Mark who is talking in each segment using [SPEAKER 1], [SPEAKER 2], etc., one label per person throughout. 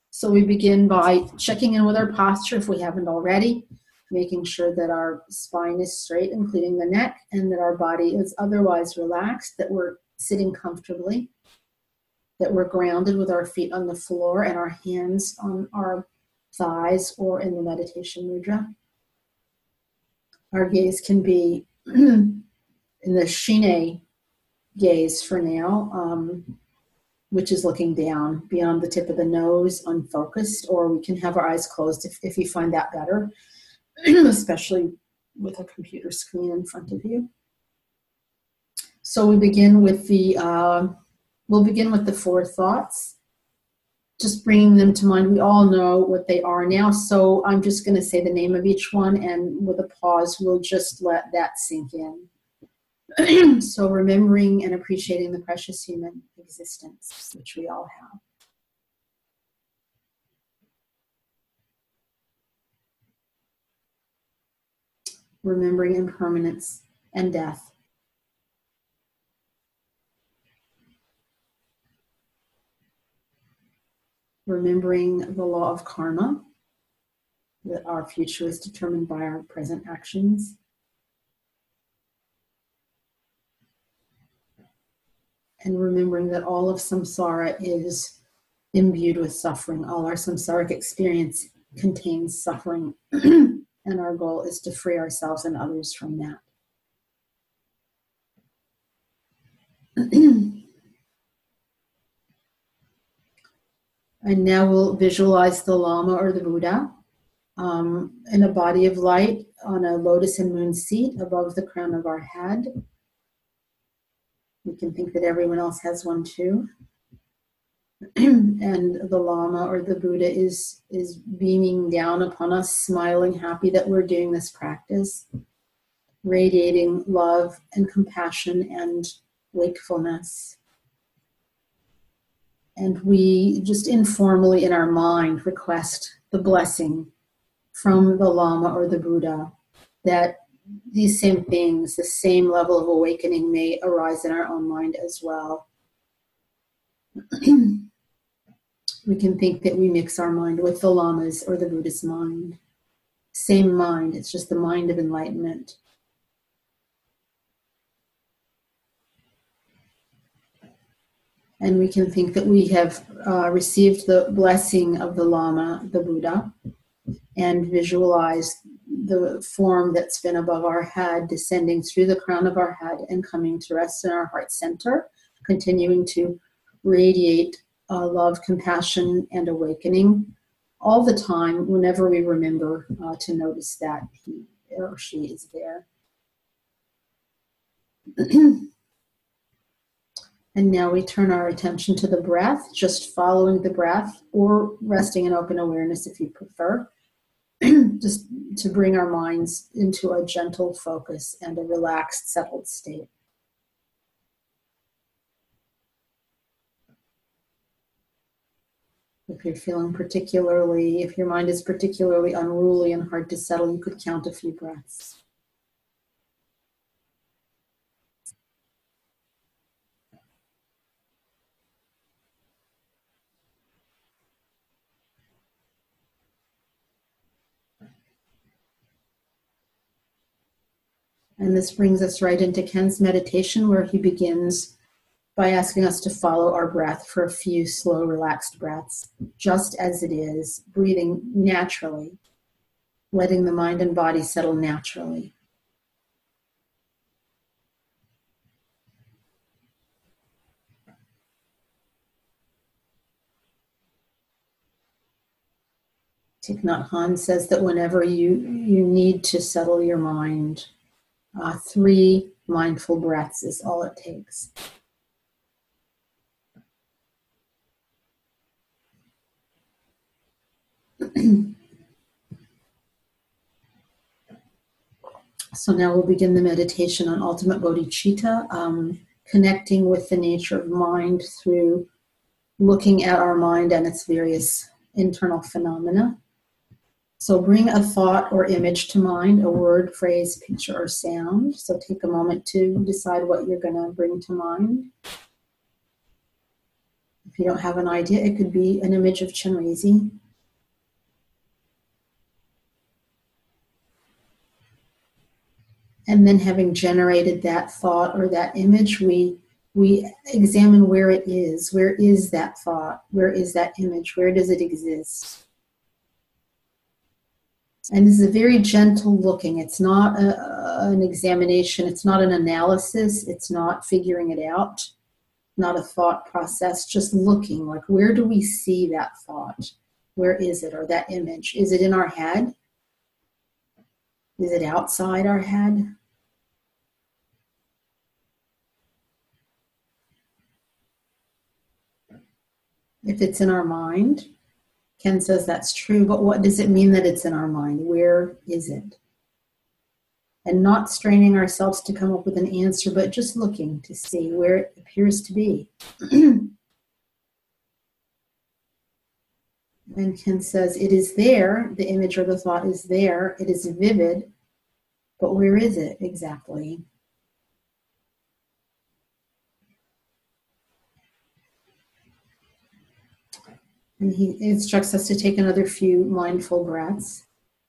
[SPEAKER 1] So we begin by checking in with our posture if we haven't already, making sure that our spine is straight, including the neck, and that our body is otherwise relaxed, that we're sitting comfortably, that we're grounded with our feet on the floor and our hands on our thighs or in the meditation mudra. Our gaze can be in the Shine gaze for now, which is looking down beyond the tip of the nose, unfocused, or we can have our eyes closed if you find that better, especially with a computer screen in front of you. So we begin with we'll begin with the four thoughts, just bringing them to mind. We all know what they are now, so I'm just going to say the name of each one, and with a pause, we'll just let that sink in. So remembering and appreciating the precious human existence, which we all have. Remembering impermanence and death. Remembering the law of karma, that our future is determined by our present actions. And remembering that all of samsara is imbued with suffering. All our samsaric experience contains suffering, and our goal is to free ourselves and others from that. And now we'll visualize the Lama or the Buddha in a body of light on a lotus and moon seat above the crown of our head. We can think that everyone else has one too. And the Lama or the Buddha is beaming down upon us, smiling, happy that we're doing this practice, radiating love and compassion and wakefulness. And we just informally in our mind request the blessing from the Lama or the Buddha that these same things, the same level of awakening may arise in our own mind as well. We can think that we mix our mind with the Lama's or the Buddha's mind. Same mind, it's just the mind of enlightenment. And we can think that we have received the blessing of the Lama, the Buddha, and visualize the form that's been above our head, descending through the crown of our head and coming to rest in our heart center, continuing to radiate love, compassion, and awakening all the time whenever we remember to notice that he or she is there. And now we turn our attention to the breath, just following the breath or resting in open awareness if you prefer, just to bring our minds into a gentle focus and a relaxed, settled state. If you're feeling if your mind is particularly unruly and hard to settle, you could count a few breaths. And this brings us right into Ken's meditation, where he begins by asking us to follow our breath for a few slow, relaxed breaths, just as it is, breathing naturally, letting the mind and body settle naturally. Thich Nhat Hanh says that whenever you need to settle your mind, 3 mindful breaths is all it takes. So now we'll begin the meditation on ultimate bodhicitta, connecting with the nature of mind through looking at our mind and its various internal phenomena. So bring a thought or image to mind, a word, phrase, picture, or sound. So take a moment to decide what you're going to bring to mind. If you don't have an idea, it could be an image of Chenrezig. And then having generated that thought or that image, we examine where it is. Where is that thought? Where is that image? Where does it exist? And this is a very gentle looking. It's not an examination. It's not an analysis. It's not figuring it out. Not a thought process. Just looking, like, where do we see that thought? Where is it, or that image? Is it in our head? Is it outside our head? If it's in our mind, Ken says that's true, but what does it mean that it's in our mind? Where is it? And not straining ourselves to come up with an answer, but just looking to see where it appears to be. And Ken says, it is there, the image or the thought is there, it is vivid, but where is it exactly? And he instructs us to take another few mindful breaths,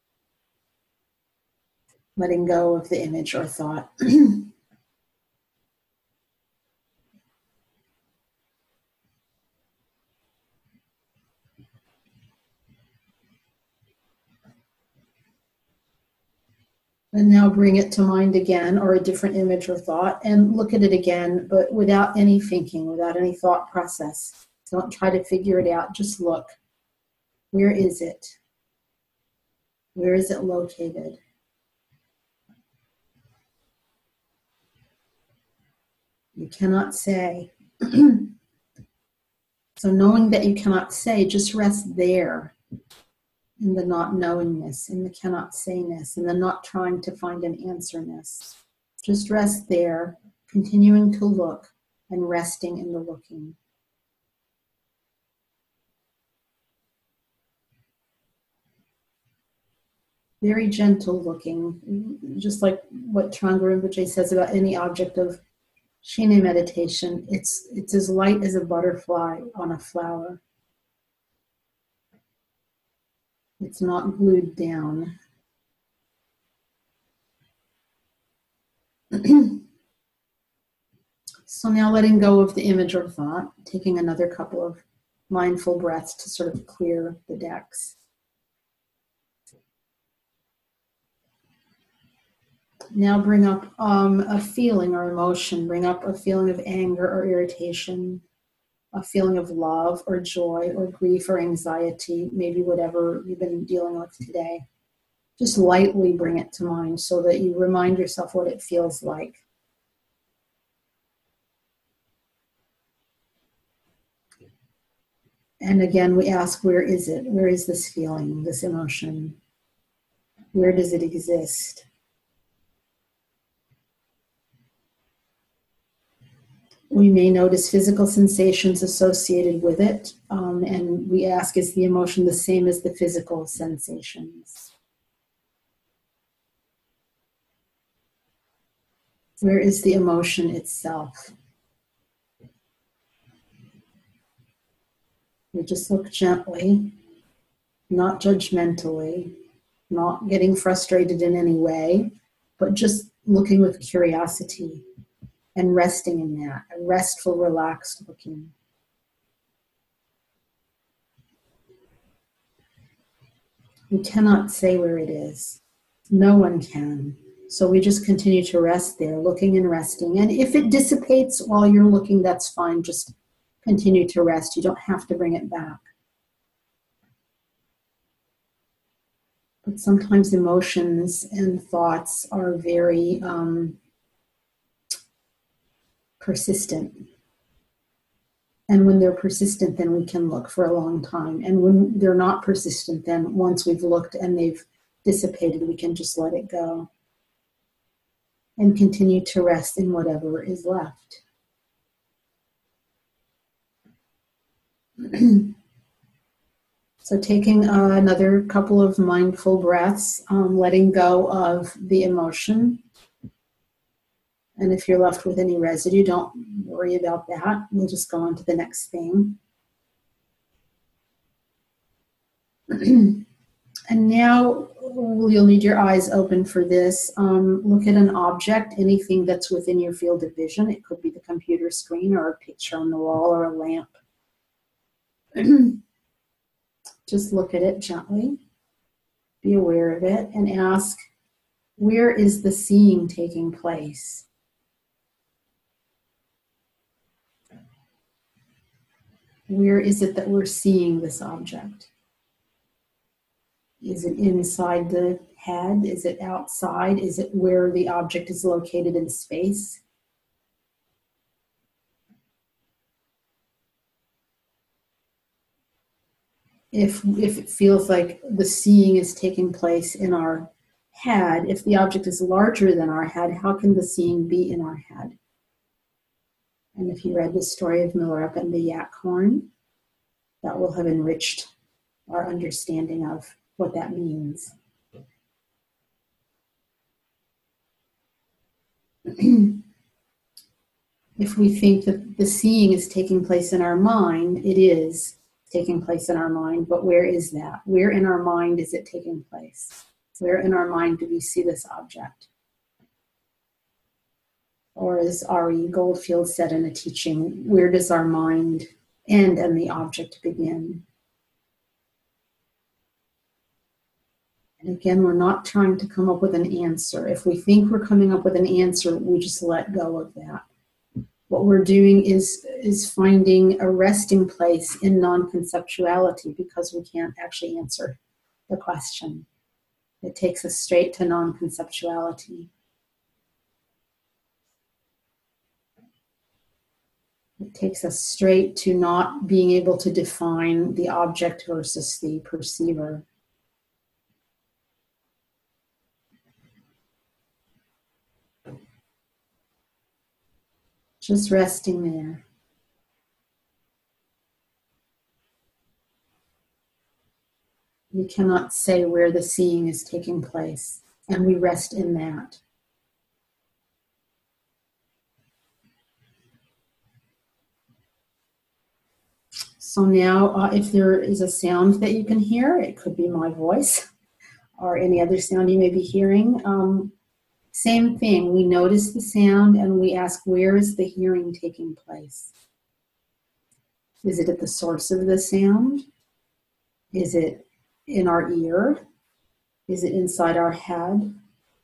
[SPEAKER 1] letting go of the image or thought. And now bring it to mind again, or a different image or thought, and look at it again, but without any thinking, without any thought process. Don't try to figure it out, just look. Where is it? Where is it located? You cannot say. So knowing that you cannot say, just rest there in the not knowingness, in the cannot sayness, in the not trying to find an answerness. Just rest there, continuing to look and resting in the looking. Very gentle looking, just like what Trungpa Rinpoche says about any object of Shine meditation. It's as light as a butterfly on a flower. It's not glued down. So now letting go of the image or thought, taking another couple of mindful breaths to sort of clear the decks. Now bring up a feeling or emotion. Bring up a feeling of anger or irritation, a feeling of love or joy or grief or anxiety, maybe whatever you've been dealing with today. Just lightly bring it to mind so that you remind yourself what it feels like. And again, we ask, where is it? Where is this feeling, this emotion? Where does it exist? We may notice physical sensations associated with it, and we ask, is the emotion the same as the physical sensations? Where is the emotion itself? We just look gently, not judgmentally, not getting frustrated in any way, but just looking with curiosity. And resting in that, a restful, relaxed looking. We cannot say where it is. No one can. So we just continue to rest there, looking and resting. And if it dissipates while you're looking, that's fine. Just continue to rest. You don't have to bring it back. But sometimes emotions and thoughts are very persistent. And when they're persistent, then we can look for a long time. And when they're not persistent, then once we've looked and they've dissipated, we can just let it go and continue to rest in whatever is left. So taking another couple of mindful breaths, letting go of the emotion. And if you're left with any residue, don't worry about that. We'll just go on to the next thing. And now you'll need your eyes open for this. Look at an object, anything that's within your field of vision. It could be the computer screen or a picture on the wall or a lamp. Just look at it gently. Be aware of it and ask, where is the seeing taking place? Where is it that we're seeing this object? Is it inside the head? Is it outside? Is it where the object is located in space? If it feels like the seeing is taking place in our head, if the object is larger than our head, how can the seeing be in our head? And if you read the story of Milarepa and the yak horn, that will have enriched our understanding of what that means. If we think that the seeing is taking place in our mind, it is taking place in our mind, but where is that? Where in our mind is it taking place? Where in our mind do we see this object? Or as R.E. Goldfield said in a teaching, where does our mind end and the object begin? And again, we're not trying to come up with an answer. If we think we're coming up with an answer, we just let go of that. What we're doing is finding a resting place in non-conceptuality, because we can't actually answer the question. It takes us straight to non-conceptuality. It takes us straight to not being able to define the object versus the perceiver. Just resting there. We cannot say where the seeing is taking place, and we rest in that. So now, if there is a sound that you can hear, it could be my voice or any other sound you may be hearing. Same thing, we notice the sound and we ask, where is the hearing taking place? Is it at the source of the sound? Is it in our ear? Is it inside our head?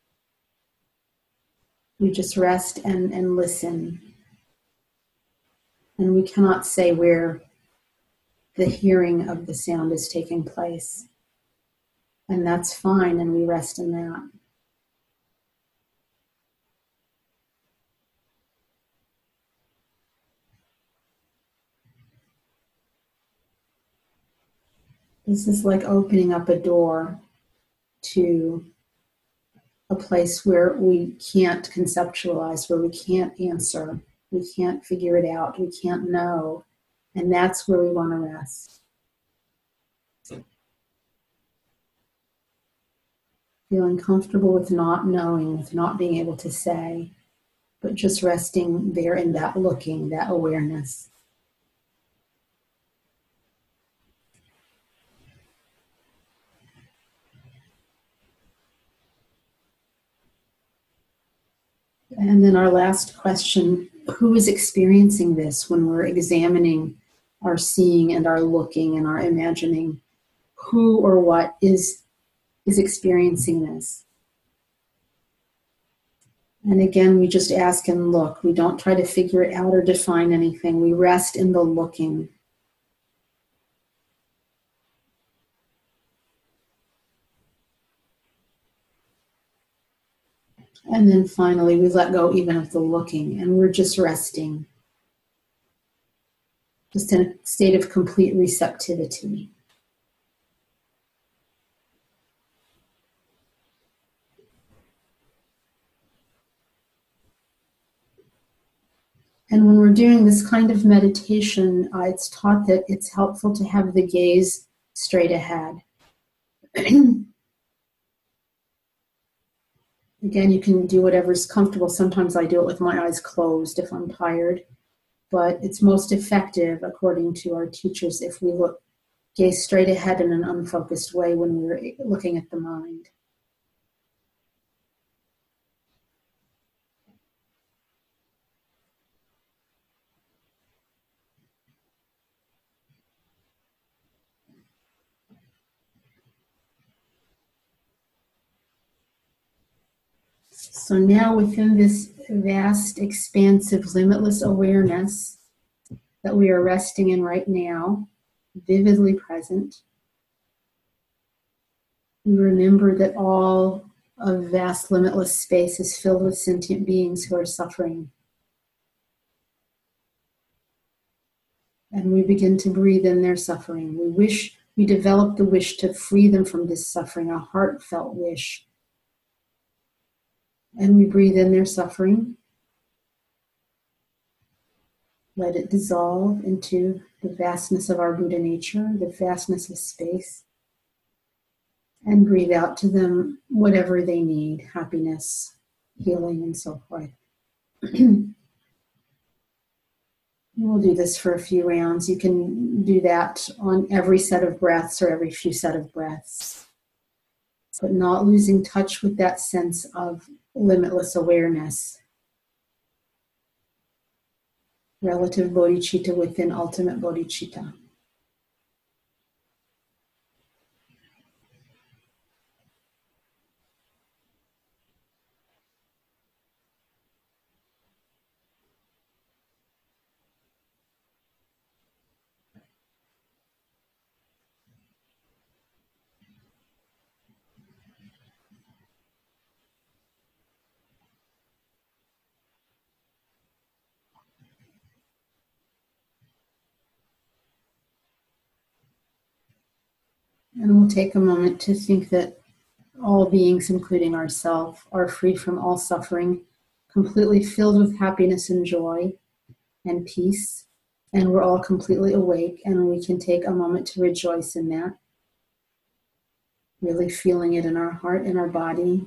[SPEAKER 1] We just rest and listen. And we cannot say where the hearing of the sound is taking place. And that's fine, and we rest in that. This is like opening up a door to a place where we can't conceptualize, where we can't answer, we can't figure it out, we can't know, and that's where we want to rest. Feeling comfortable with not knowing, with not being able to say, but just resting there in that looking, that awareness. And then our last question, who is experiencing this when we're examining our seeing and our looking and our imagining? Who or what is experiencing this? And again, we just ask and look. We don't try to figure it out or define anything. We rest in the looking. And then finally, we let go even of the looking, and we're just resting. Just in a state of complete receptivity. And when we're doing this kind of meditation, it's taught that it's helpful to have the gaze straight ahead. Again, you can do whatever's comfortable. Sometimes I do it with my eyes closed if I'm tired. But it's most effective, according to our teachers, if we look gaze straight ahead in an unfocused way when we're looking at the mind. So now within this vast, expansive, limitless awareness that we are resting in right now, vividly present, we remember that all of vast, limitless space is filled with sentient beings who are suffering. And we begin to breathe in their suffering. We develop the wish to free them from this suffering, a heartfelt wish. And we breathe in their suffering. Let it dissolve into the vastness of our Buddha nature, the vastness of space. And breathe out to them whatever they need, happiness, healing, and so forth. We'll do this for a few rounds. You can do that on every set of breaths or every few set of breaths, but not losing touch with that sense of limitless awareness. Relative bodhicitta within ultimate bodhicitta. And we'll take a moment to think that all beings, including ourselves, are free from all suffering, completely filled with happiness and joy and peace. And we're all completely awake, and we can take a moment to rejoice in that, really feeling it in our heart, in our body.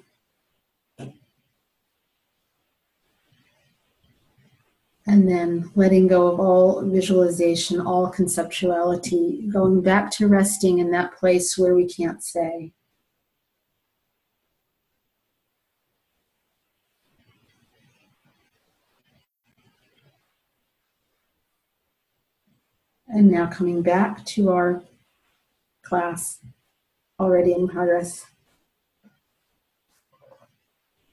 [SPEAKER 1] And then letting go of all visualization, all conceptuality, going back to resting in that place where we can't say. And now coming back to our class, already in progress.